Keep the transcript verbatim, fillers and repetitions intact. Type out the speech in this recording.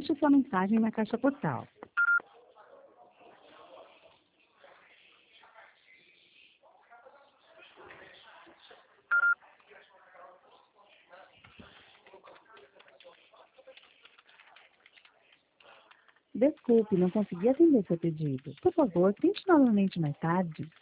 Deixe sua mensagem na caixa postal. Desculpe, não consegui atender seu pedido. Por favor, tente novamente mais tarde.